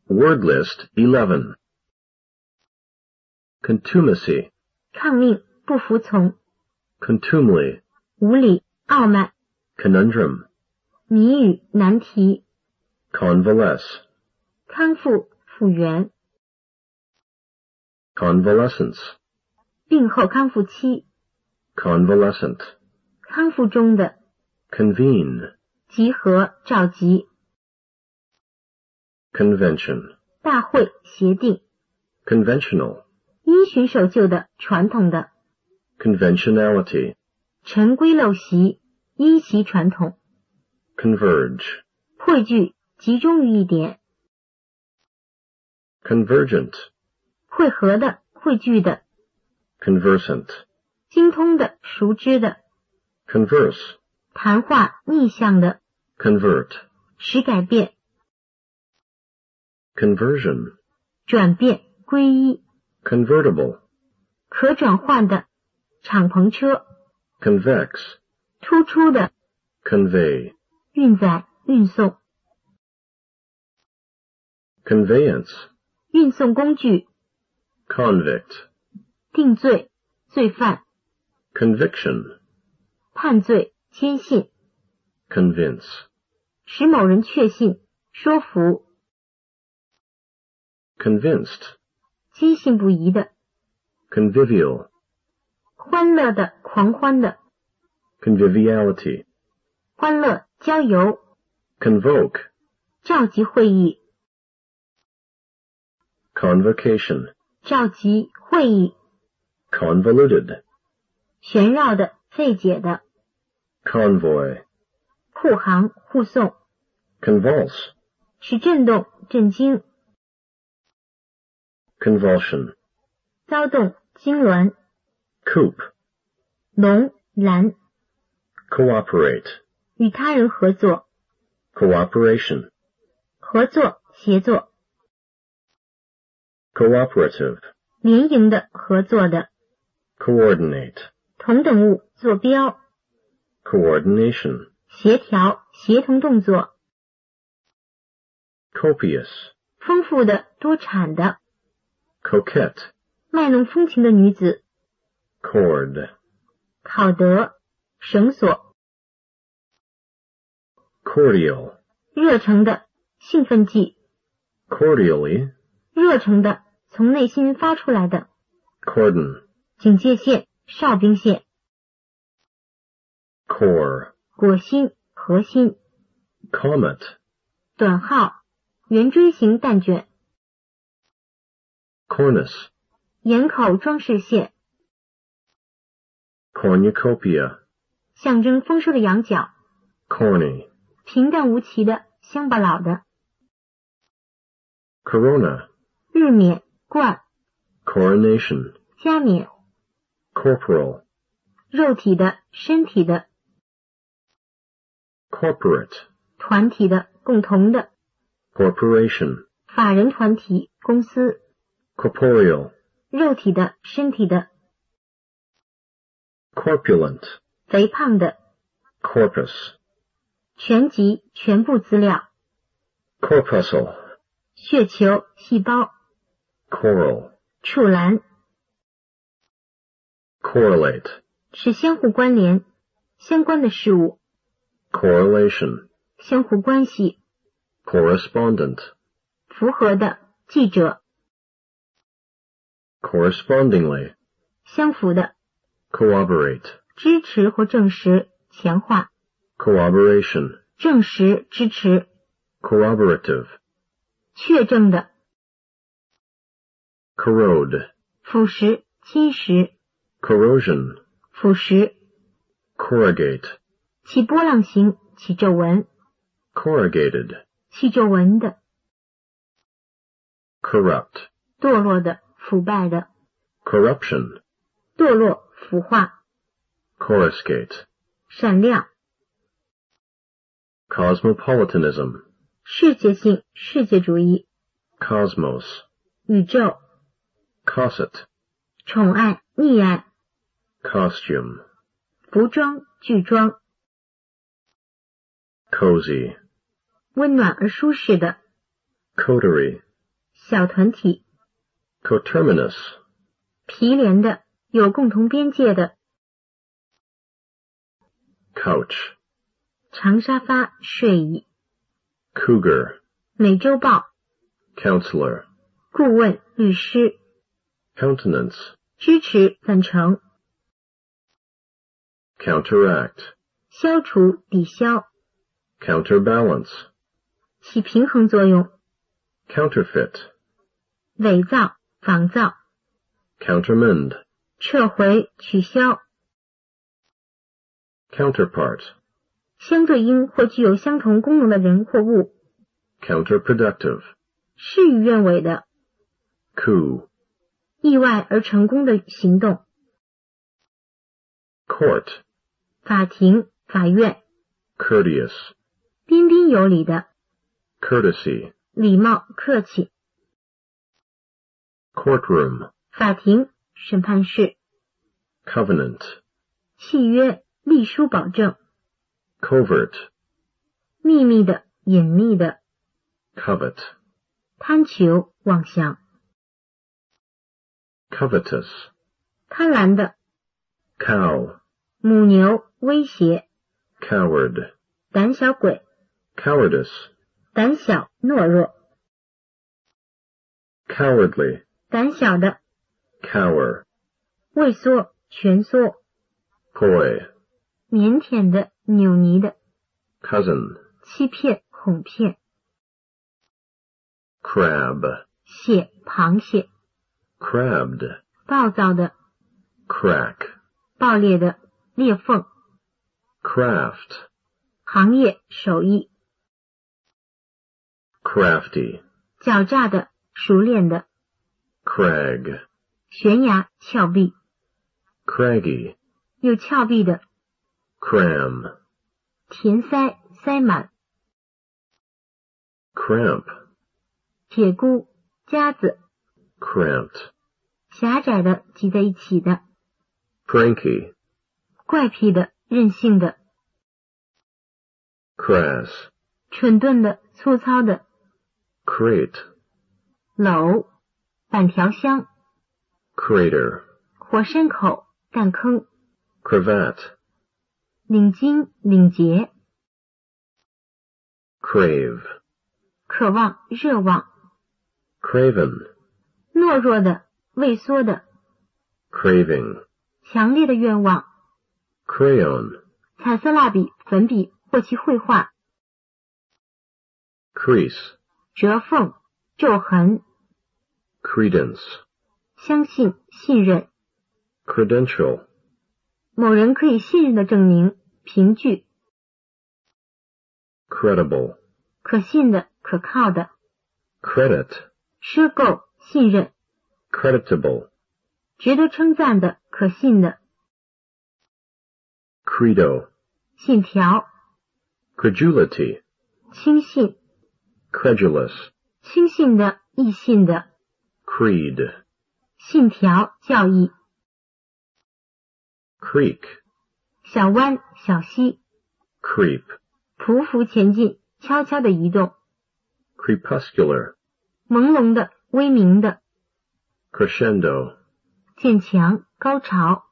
Word list 11. Contumacy. 抗命，不服从， Contumely. 无理，傲慢， Conundrum. 谜语，难题， Convalesce. 康复，复原， Convalescence. 病后康复期， Convalescent. 康复中的， Convene. 集合，召集， Convention. 大会，协定， Conventional. 因循守旧的，传统的， Conventionality. 陈规陋习，依习传统， Converge. 汇聚，集中于一点， Convergent. 汇合的，汇聚的， Conversant. 精通的，熟知的， Converse. 谈话，逆向的， Convert. 使改变， Conversion. 转变，归一， Convertible. 可转换的，敞篷车， Convex. 突出的， Convey. 运载，运送， Conveyance. 运送工具， Convict. 定罪，罪犯， Conviction. 判罪，坚信， Convince. 使某人确信，说服， Convinced. 坚信不疑的， Convivial. 欢乐的，狂欢的， Conviviality. 欢乐，郊游， Convoke. 召集会议， Convocation. 召集会议， Convoluted. 旋绕的，费解的， Convoy. 护航，护送， Convulse. 使震动，震惊， Convulsion. 骚动，痉挛， Coop. 笼拦， Cooperate. 与他人合作， Cooperation. 合作，协作， Cooperative. 联营的，合作的， Coordinate. 同等物，坐标， Coordination. 协调，协同动作， Copious. 丰富的，多产的， Coquette. 卖弄风情的女子， Cord. 考得，绳索， Cordial. 热诚的，兴奋剂， Cordially. 热诚的，从内心发出来的， Cordon. 警戒线，哨兵线， Core. 果心，核心， Comet. 短号，圆锥形蛋卷， Cornice. 檐口装饰线， Cornucopia. 象征丰收的羊角， Corny. 平淡无奇的，乡巴佬的， Corona. 日冕，冠， Coronation. 加冕， Corporal. 肉体的，身体的， Corporate. 团体的，共同的， Corporation. 法人团体，公司， Corporeal. 肉体的，身体的， Corpulent. 肥胖的， Corpus. 全集，全部资料， Corpuscle. 血球，细胞， Coral. 触栏， Correlate. 是相互关联，相关的事物， Correlation. 相互关系， Correspondent. 符合的，记者， Correspondingly. 相符的， Corroborate. 支持或证实，强化， Corroboration. 证实，支持， Corroborative. 确证的， Corrode. 腐蚀，侵蚀， Corrosion. 腐蚀， Corrugate. 起波浪形，起皱纹， Corrugated. 起皱纹的， Corrupt. 堕落的，腐败的， Corruption. 堕落，腐化， Coruscate. 闪亮， Cosmopolitanism. 世界性，世界主义， Cosmos. 宇宙， Cosset. 宠爱，溺爱， Costume. 服装，剧装， Cozy. 温暖而舒适的， Coterie. 小团体。 Coterminous. 毗连的，有共同边界的。 Couch. 长沙发，睡椅。 Cougar. 美洲豹。 Counselor. 顾问，律师。 Countenance. 支持，赞成。 Counteract. 消除，抵消。 Counterbalance. 起平衡作用。 Counterfeit. 伪造，仿造。 Countermand. 撤回，取消。 Counterpart. 相对应或具有相同功能的人或物。 Counterproductive. 事与愿违的。 Coup. 意外而成功的行动。 Court. 法庭，法院。 Courteous. 彬彬有礼的。 Courtesy. 礼貌，客气。 Courtroom. 法庭，审判室。 Covenant. 契约，立书保证。 Covert. 秘密的，隐秘的。 Covet. 贪求，妄想。 Covetous. 贪婪的。 Cow. 母牛，威胁。 Coward. 胆小鬼。 Cowardice. 胆小，懦弱。 Cowardly. 胆小的。 Cower. 畏缩，蜷缩。 Coy. 腼腆的，扭捏的。 Cousin. 欺骗，哄骗。 Crab. 蟹，螃蟹。 Crabbed. 暴躁的。 Crack. 爆裂的，裂缝。 Craft. 行业，手艺。 Crafty. 狡诈的，熟练的。 Crag. 悬崖，峭壁。 Craggy. 有峭壁的。 Cram. 填塞，塞满。 Cramp. 铁箍，夹子。 Cramped. 狭窄的，挤在一起的。 Cranky. 怪癖的，任性的。 Crass. 蠢钝的，粗糙的。 Crate. 篓，板条箱。 Crater. 火山口，弹坑。 Cravat. 领巾，领结。 Crave. 渴望，热望。 Craven. 懦弱的，畏缩的。 Craving. 强烈的愿望。 Crayon. 彩色蜡笔，粉笔或其绘画。 Crease. 折缝，皱痕。 Credence. 相信，信任。 Credential. 某人可以信任的证明，凭据。 Credible. 可信的，可靠的。 Credit. 赊购，信任。 Creditable. 值得称赞的，可信的。 Credo. 信条。 Credulity. 轻信。 Credulous. 轻信的，易信的。 Creed. 信条，教义。 Creek. 小湾，小溪。 Creep. 匍匐前进，悄悄的移动。 Crepuscular. 朦胧的，微明的。 Crescendo. 渐强，高潮。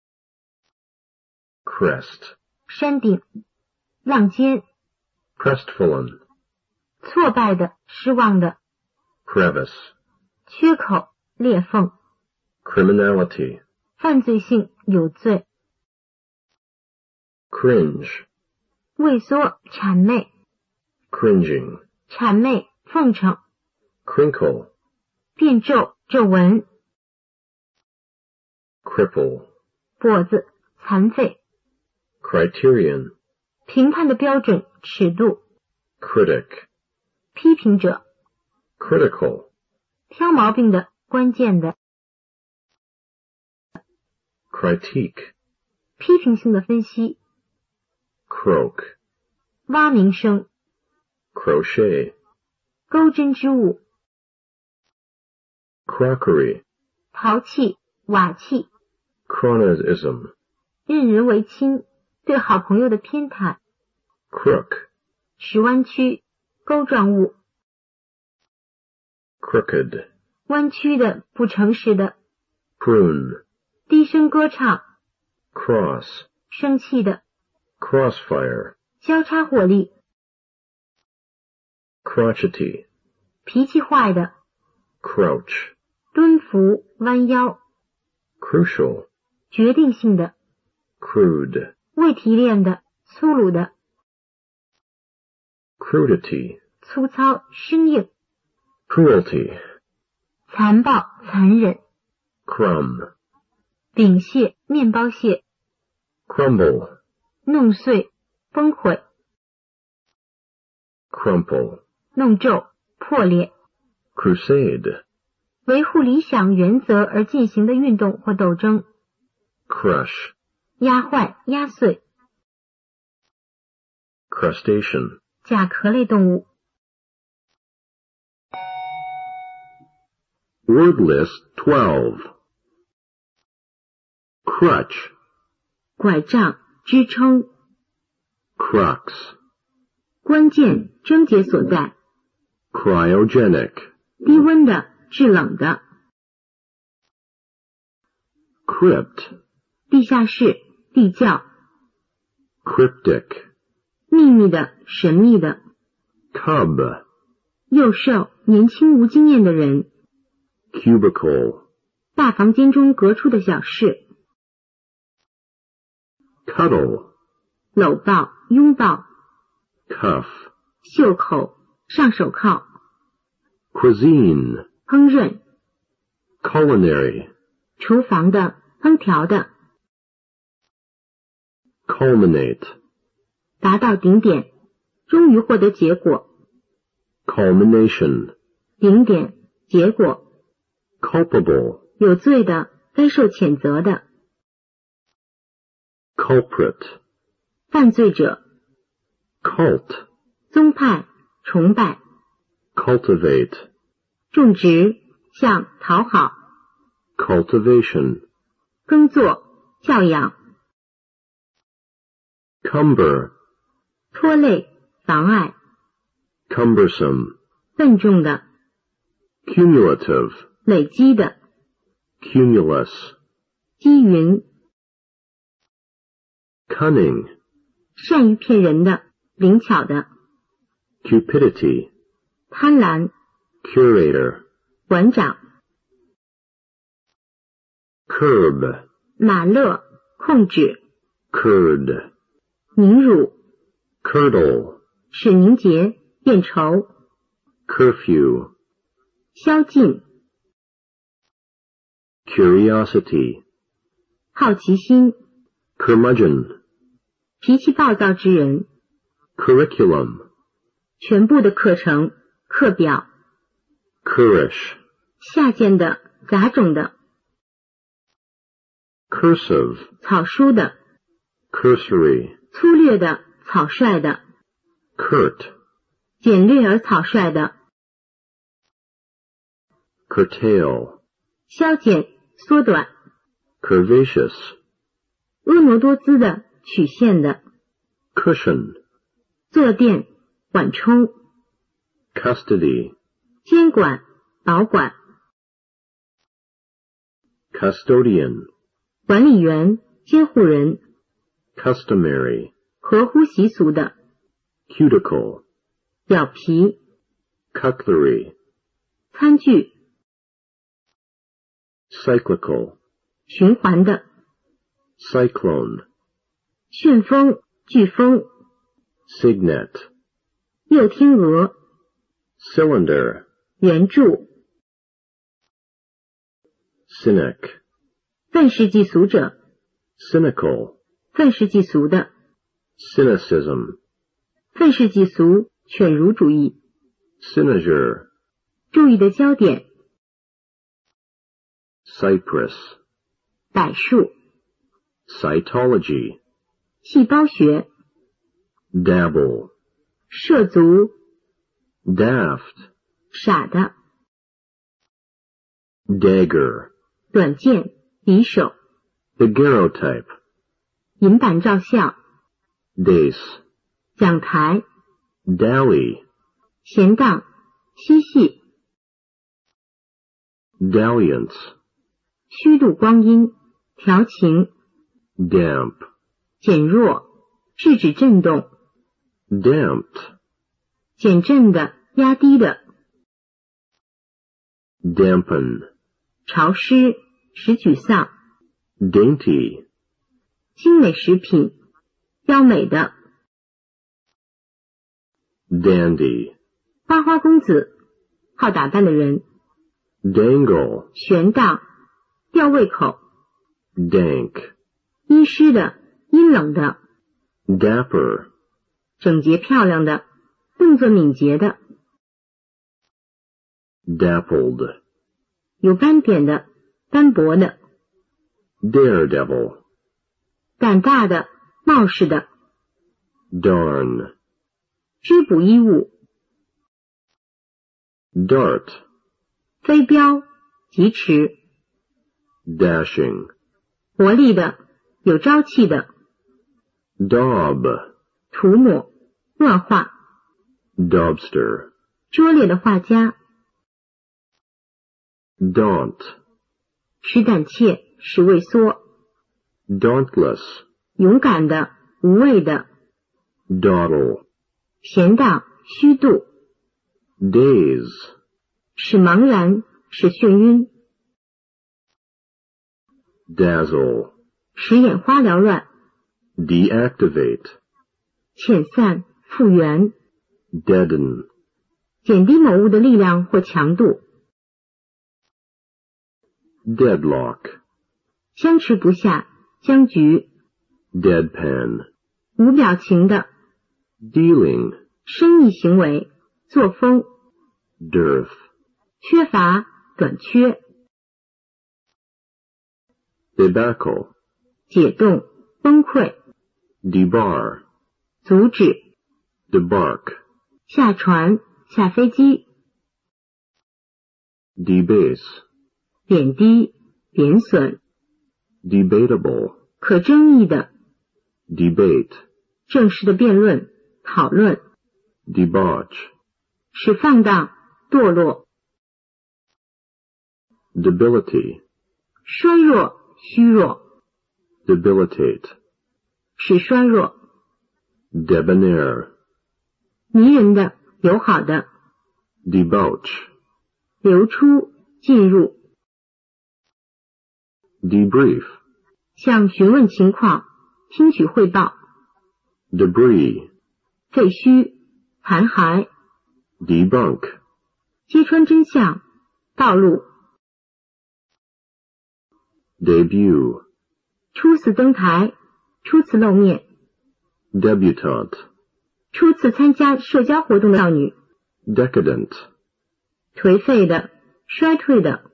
Crest. 山顶。浪尖。 Crestfallen. 挫败的，失望的。 Crevice. 缺口，裂缝。 Criminality. 犯罪性，有罪。 Cringe. 畏缩，谄媚。 Cringing. 谄媚，奉承。 Crinkle. 变皱，皱纹。 Cripple. 跛子，残废。 Criterion. 评判的标准，尺度。 Critic. 批评者。 Critical. 挑毛病的，关键的。 Critique. 批评性的分析。 Croak. 蛙鸣声。 Crochet. 钩针织物。 Crockery. 陶器，瓦器。 Chronism. 任人唯亲，对好朋友的偏袒。 Crook. 使弯曲，钩状物。 crooked, 弯曲的，不诚实的。 prune, 低声歌唱， cross, 生气的。 crossfire, 交叉火力， crotchety, 脾气坏的。 crouch, 蹲伏，弯腰， crucial, 决定性的。 crude, 未提炼的，粗鲁的。 crudity, 粗糙，生硬。 cruelty, 残暴，残忍。 crumb, 饼屑，面包屑。 crumble, 弄碎，崩溃。 crumple, 弄皱，破裂。 crusade, 维护理想原则而进行的运动或斗争。 crush, 压坏，压碎。 crustacean, 甲壳类动物。 Word list 12. Crutch, 拐杖，支撑。 crux, 关键，症结所在。 cryogenic, 低温的，制冷的。 crypt, 地下室，地窖。 cryptic, 秘密的，神秘的。 cub, 幼兽，年轻无经验的人。 cubicle, 大房间中隔出的小事。 cuddle, 搂抱，拥抱。 cuff, 袖口，上手铐。 cuisine, 烹饪， culinary, 厨房的，烹调的。 culminate, 达到顶点，终于获得结果。 culmination, 顶点，结果。 culpable, 有罪的，该受谴责的。 culprit, 犯罪者。 cult, 宗派，崇拜。 cultivate, 种植，向讨好。 cultivation, 耕作，教养。 cumber, 拖累，妨碍。 cumbersome, 笨重的， cumulative, 累积的。 cumulus, 积云， cunning, 善于骗人的，灵巧的。 cupidity, 贪婪， curator, 馆长。 curb, 马勒，控制。 curd, 凝乳， curdle, 使凝结，变稠。 curfew, 宵禁， curiosity, 好奇心。 curmudgeon, 脾气暴躁之人。 curriculum, 全部的课程，课表。 currish, 下贱的，杂种的。 cursive, 草书的， cursory, 粗略的，草率的。 curt, 简略而草率的。 curtail, 削减，缩短。 curvaceous, 婀娜多姿的，曲线的。 cushion, 坐垫，缓冲。 custody, 监管，保管。 custodian, 管理员，监护人。 customary, 合乎习俗的。 cuticle, 表皮。 cutlery, 餐具。 cyclical, 循环的。 cyclone, 旋风，飓风。 signet, 右天鹅。 cylinder, 圆柱。 cynic, 愤世嫉俗者。 cynical, 愤世嫉俗的。 cynicism, 愤世嫉俗，犬儒主义。 cynosure, 注意的焦点。 cypress, 柏树。 cytology, 细胞学。 dabble, 涉足。 daft, 傻的。 dagger, 短剑，匕首。 daguerreotype, 银板照相。 dace, 讲台。 dally, 闲荡，嬉戏。 dalliance, 虚度光阴，调情， damp, 减弱，制止震动， damped, 减震的，压低的， dampen, 潮湿，使沮丧， dainty, 精美食品，标美的， dandy, 花花公子，好打扮的人， dangle, 悬荡，吊胃口， dank, 阴湿的，阴冷的， dapper, 整洁漂亮的，动作敏捷的， dappled, 有斑点的，斑驳的， daredevil, 胆大的，冒失的， darn, 织补衣物， dart, 飞镖，疾驰， dashing, 活力的，有朝气的， daub, 涂抹，乱画， dobster, 拙劣的画家， daunt, 使胆怯，使畏缩， dauntless, 勇敢的，无畏的， dawdle, 闲荡，虚度， daze, 使茫然，使眩晕， dazzle, 使眼花缭乱， deactivate, 遣散，复原， deaden, 减低某物的力量或强度， deadlock, 相持不下，僵局， deadpan, 无表情的， dealing, 生意行为，作风， dearth, 缺乏，短缺， debacle, 解冻，崩溃， debar, 阻止， debark, 下船，下飞机， debase, 贬低，贬损， debatable, 可争议的， debate, 正式的辩论，讨论， debauch, 使放荡，堕落， debility, 衰弱，虚弱， debilitate, 使衰弱， debonair, 迷人的，友好的， debauch, 流出，进入， debrief, 向询问情况，听取汇报， debris, 废墟，残骸， debunk, 揭穿真相，道路， debut, 初次登台，初次露面， debutante, 初次参加社交活动的少女， decadent, 颓废的，衰退的，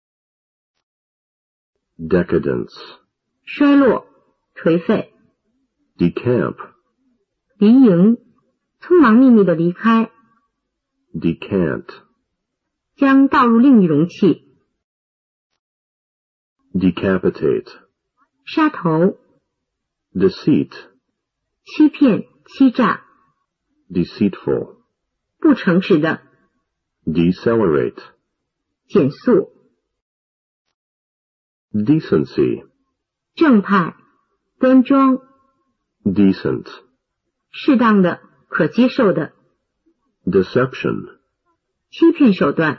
decadence, 衰落，颓废， decamp, 离营，匆忙秘密的离开， decant, 将倒入另一容器， decapitate, 杀头， deceit, 欺骗，欺诈， deceitful, 不诚实的， decelerate, 减速， decency, 正派，端庄， decent, 适当的，可接受的， deception, 欺骗手段，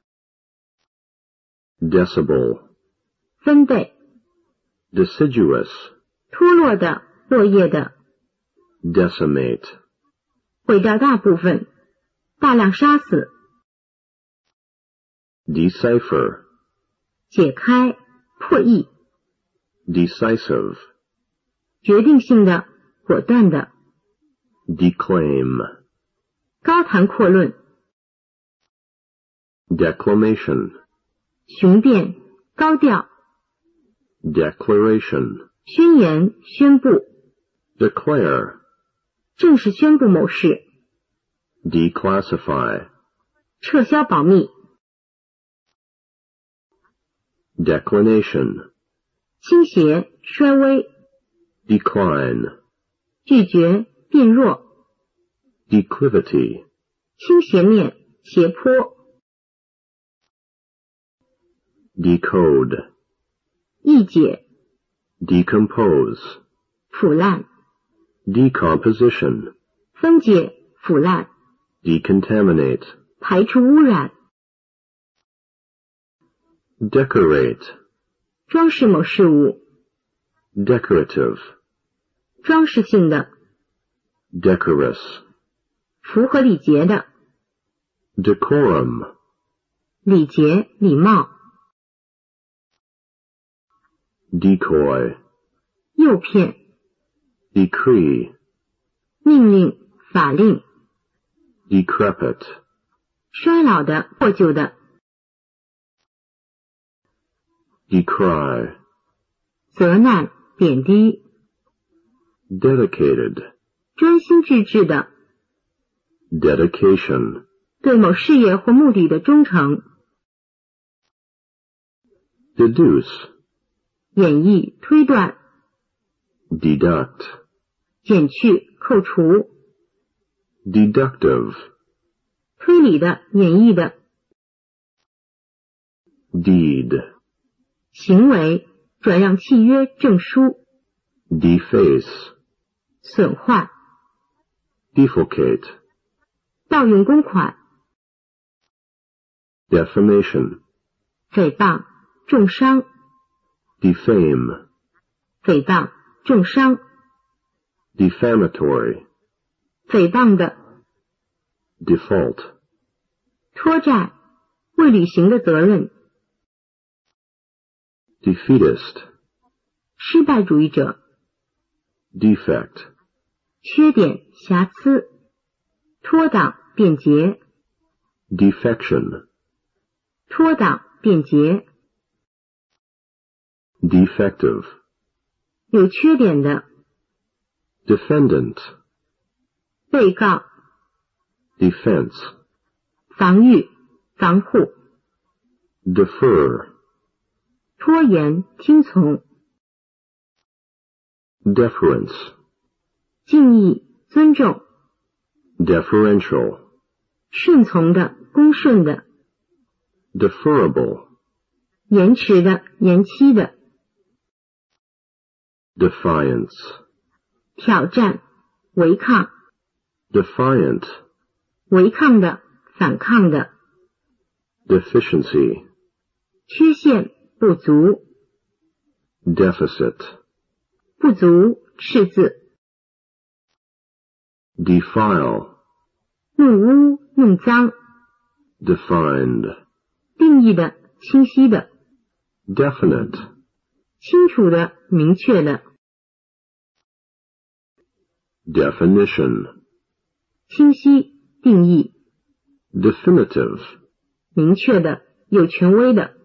decibel, 分贝， deciduous, 脱落的，落叶的， decimate, 毁掉大部分，大量杀死， decipher, 解开，破译， decisive, 决定性的，果断的， declaim, 高谈阔论， declamation, 雄辩，高调， declaration, 宣言，宣布， declare, 正式宣布某事， declassify, 撤销保密， declination, 倾斜，衰微， decline, 拒绝，变弱， declivity, 倾斜面，斜坡， decode, 异解、 decompose, 腐烂、 decomposition, 分解、腐烂、 decontaminate, 排除污染、 decorate, 装饰某事物、 decorative, 装饰性的、 decorous, 符合礼节的、 decorum, 礼节、礼貌、 decoy, 诱骗、 decree, 命令、法令、 decrepit, 衰老的、破旧的、 decry, 责难、贬低、 dedicated, 专心致志的、 dedication, 对某事业或目的的忠诚、 deduce, 演绎、推断、 deduct, 减去、扣除、 deductive, 推理的、演绎的、 deed, 行为、转让契约、证书、 deface, 损坏、 defalcate, 盗用公款、 defamation, 诽谤、重伤、 defame, 诽谤、重伤、 defamatory, 诽谤的、 default, 拖债、未履行的责任、 defeatist, 失败主义者、 defect, 缺点、瑕疵、脱党、变节、 defection, 脱党、变节、 defective, 有缺点的、 defendant, 被告、 defense, 防御、防护、 defer, 拖延、听从、 deference, 敬意、尊重、 deferential, 顺从的、恭顺的、 deferable, 延迟的、延期的、 defiance, 挑战、违抗、 defiant, 违抗的、反抗的、 deficiency, 缺陷、不足、 deficit, 不足、赤字、 defile, 弄污、弄脏、 defined, 定义的、清晰的、 definite, 清楚的、明确的、 definition, 清晰、定义、 definitive, 明确的、有权威的。